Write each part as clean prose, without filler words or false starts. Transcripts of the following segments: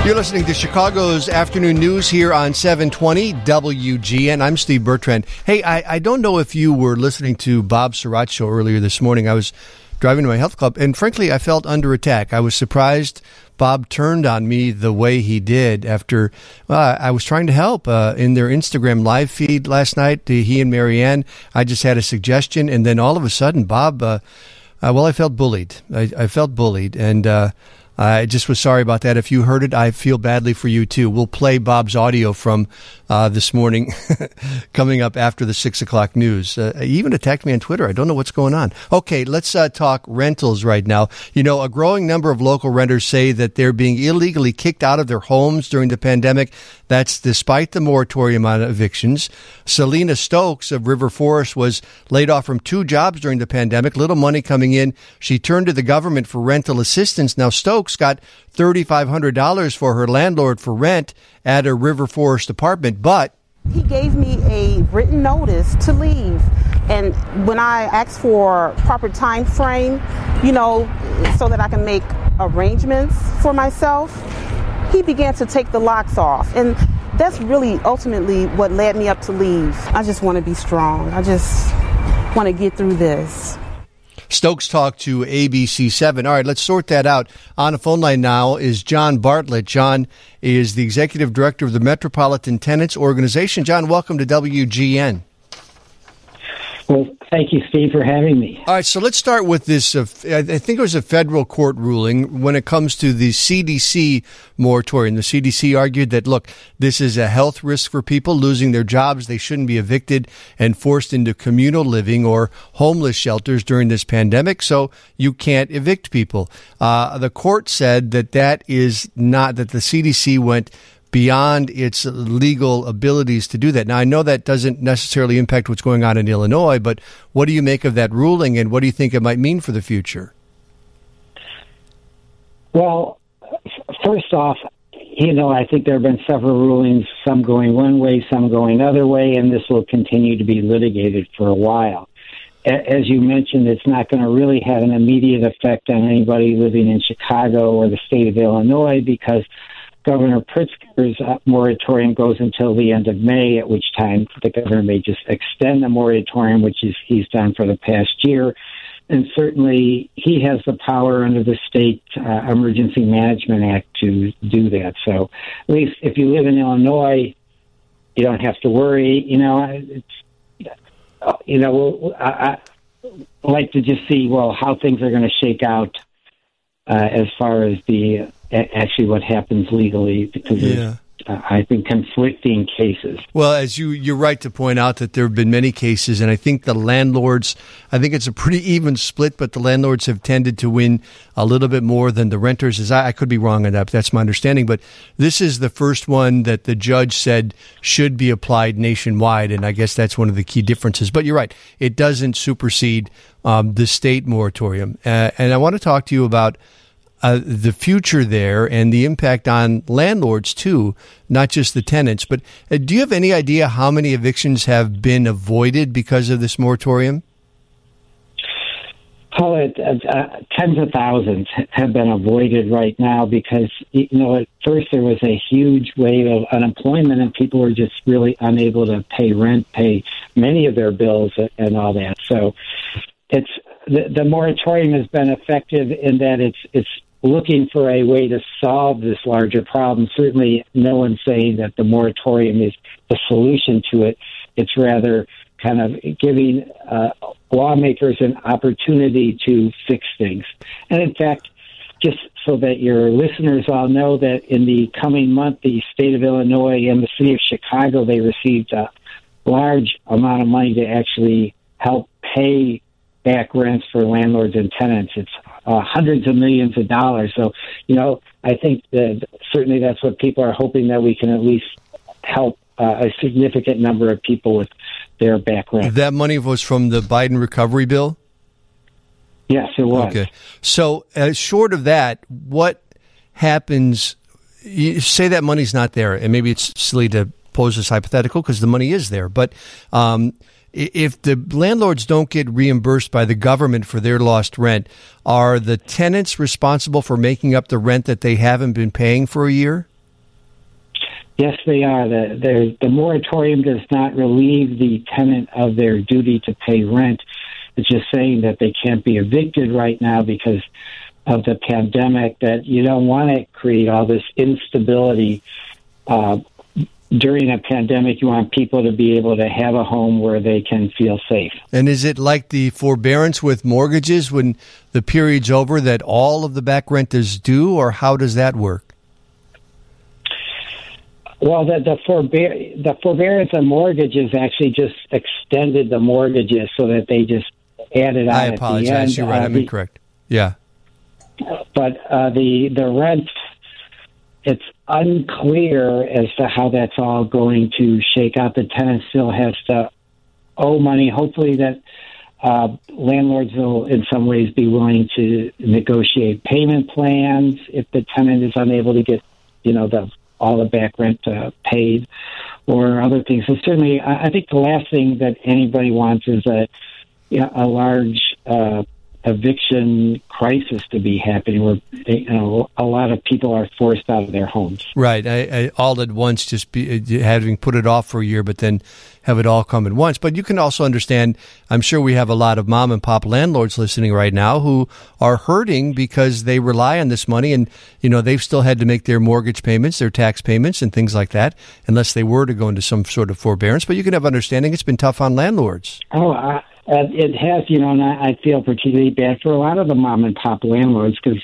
You're listening to Chicago's Afternoon News here on 720 WGN. I'm Steve Bertrand. Hey, I don't know if you were listening to Bob Sirott show earlier this morning. I was driving to my health club, and frankly, I felt under attack. I was surprised Bob turned on me the way he did after I was trying to help in their Instagram live feed last night. He and Marianne, I just had a suggestion, and then all of a sudden, Bob, I felt bullied. I felt bullied, and I just was sorry about that. If you heard it, I feel badly for you, too. We'll play Bob's audio from this morning coming up after the 6 o'clock news. He even attacked me on Twitter. I don't know what's going on. Okay, let's talk rentals right now. You know, a growing number of local renters say that they're being illegally kicked out of their homes during the pandemic. That's despite the moratorium on evictions. Selena Stokes of River Forest was laid off from 2 jobs during the pandemic. Little money coming in. She turned to the government for rental assistance. Now, Stokes got $3,500 for her landlord for rent at a River Forest apartment, but he gave me a written notice to leave. And when I asked for proper time frame, so that I can make arrangements for myself, he began to take the locks off. And that's really ultimately what led me up to leave. I just want to be strong. I just want to get through this. Stokes talked to ABC7. All right, let's sort that out. On the phone line now is John Bartlett. John is the executive director of the Metropolitan Tenants Organization. John, welcome to WGN. Well, thank you, Steve, for having me. All right, so let's start with this. I think it was a federal court ruling when it comes to the CDC moratorium. The CDC argued that, look, this is a health risk for people losing their jobs. They shouldn't be evicted and forced into communal living or homeless shelters during this pandemic, so you can't evict people. The court said that is not, that the CDC went beyond its legal abilities to do that. Now, I know that doesn't necessarily impact what's going on in Illinois, but what do you make of that ruling, and what do you think it might mean for the future? Well, first off, I think there have been several rulings, some going one way, some going another way, and this will continue to be litigated for a while. As you mentioned, it's not going to really have an immediate effect on anybody living in Chicago or the state of Illinois, because Governor Pritzker's moratorium goes until the end of May, at which time the governor may just extend the moratorium, which he's done for the past year. And certainly he has the power under the State Emergency Management Act to do that. So at least if you live in Illinois, you don't have to worry. I like to just see, how things are going to shake out as far as actually what happens legally, because there's, I think, conflicting cases. Well, as you're right to point out that there have been many cases, and I think the landlords, I think it's a pretty even split, but the landlords have tended to win a little bit more than the renters. I could be wrong on that, but that's my understanding. But this is the first one that the judge said should be applied nationwide, and I guess that's one of the key differences. But you're right, it doesn't supersede the state moratorium. And I want to talk to you about the future there and the impact on landlords, too, not just the tenants. But do you have any idea how many evictions have been avoided because of this moratorium? Tens of thousands have been avoided right now because, at first there was a huge wave of unemployment and people were just really unable to pay rent, pay many of their bills and all that. So the moratorium has been effective in that it's looking for a way to solve this larger problem. Certainly no one's saying that the moratorium is the solution to it. It's rather kind of giving lawmakers an opportunity to fix things. And in fact, just so that your listeners all know, that in the coming month, the state of Illinois and the city of Chicago, they received a large amount of money to actually help pay back rents for landlords and tenants. It's hundreds of millions of dollars. So, I think that certainly that's what people are hoping, that we can at least help a significant number of people with their back rent. That money was from the Biden recovery bill? Yes, it was. Okay. So short of that, what happens, you say that money's not there, and maybe it's silly to pose this hypothetical because the money is there, but if the landlords don't get reimbursed by the government for their lost rent, are the tenants responsible for making up the rent that they haven't been paying for a year? Yes, they are. The moratorium does not relieve the tenant of their duty to pay rent. It's just saying that they can't be evicted right now because of the pandemic, that you don't want to create all this instability. During a pandemic, you want people to be able to have a home where they can feel safe. And is it like the forbearance with mortgages when the period's over that all of the back rent is due, or how does that work? Well, the forbearance on mortgages actually just extended the mortgages so that they just added on. I apologize. At the end. You're right. I'm incorrect. Yeah. But the rent, it's unclear as to how that's all going to shake out. The tenant still has to owe money. Hopefully that landlords will in some ways be willing to negotiate payment plans if the tenant is unable to get, all the back rent paid or other things. So certainly I think the last thing that anybody wants is a large eviction crisis to be happening where a lot of people are forced out of their homes. Right. I all at once, just having put it off for a year, but then have it all come at once. But you can also understand, I'm sure we have a lot of mom and pop landlords listening right now who are hurting because they rely on this money and, they've still had to make their mortgage payments, their tax payments and things like that, unless they were to go into some sort of forbearance. But you can have understanding it's been tough on landlords. It has, and I feel particularly bad for a lot of the mom and pop landlords because,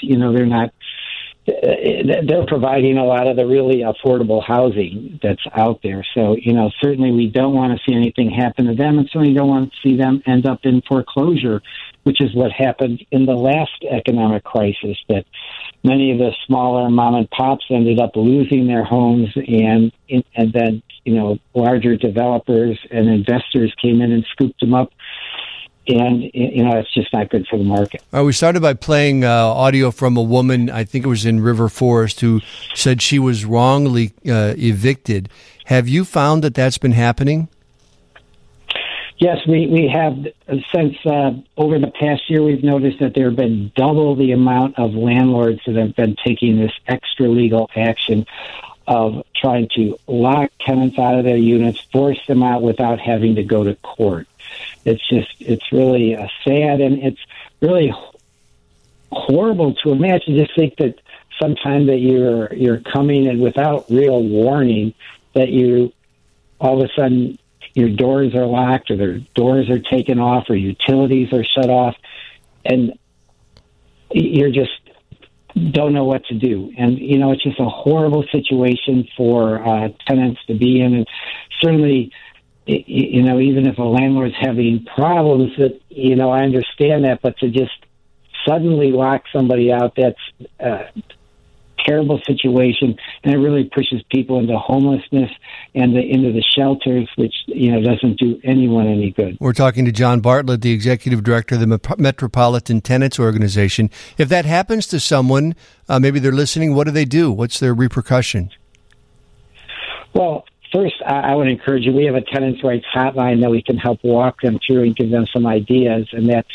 they're providing a lot of the really affordable housing that's out there. So, certainly we don't want to see anything happen to them, and certainly don't want to see them end up in foreclosure, which is what happened in the last economic crisis, that many of the smaller mom and pops ended up losing their homes, and then, larger developers and investors came in and scooped them up. And, it's just not good for the market. We started by playing audio from a woman, I think it was in River Forest, who said she was wrongly evicted. Have you found that that's been happening? Yes, we have. Since over the past year, we've noticed that there have been double the amount of landlords that have been taking this extra legal action of trying to lock tenants out of their units, force them out without having to go to court. It's really sad, and it's really horrible to imagine. Just think that sometime that you're coming in without real warning, that you all of a sudden your doors are locked or their doors are taken off or utilities are shut off, and you're just don't know what to do. And, it's just a horrible situation for tenants to be in. And certainly, even if a landlord's having problems, that, I understand that, but to just suddenly lock somebody out, that's a terrible situation. And it really pushes people into homelessness and into the shelters, which, doesn't do anyone any good. We're talking to John Bartlett, the executive director of the Metropolitan Tenants Organization. If that happens to someone, maybe they're listening, what do they do? What's their repercussion? Well, first, I would encourage you, we have a tenants' rights hotline that we can help walk them through and give them some ideas, and that's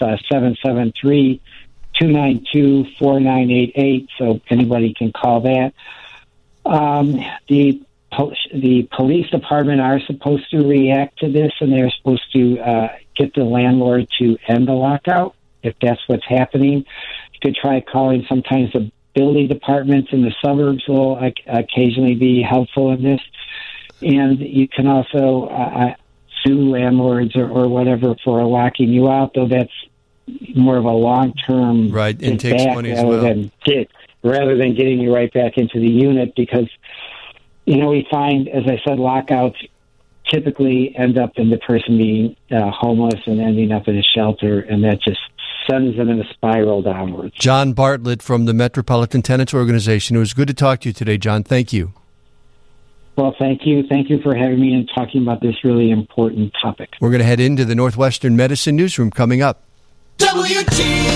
773-292-4988, so anybody can call that. The police department are supposed to react to this, and they're supposed to get the landlord to end the lockout, if that's what's happening. You could try calling. Sometimes the building departments in the suburbs will occasionally be helpful in this. And you can also sue landlords or whatever for locking you out, though that's more of a long-term right, and takes money as well. Rather than getting you right back into the unit, because, we find, as I said, lockouts typically end up in the person being homeless and ending up in a shelter, and that just sends them in a spiral downwards. John Bartlett from the Metropolitan Tenants Organization. It was good to talk to you today, John. Thank you. Well, thank you. Thank you for having me and talking about this really important topic. We're going to head into the Northwestern Medicine Newsroom coming up. WGN.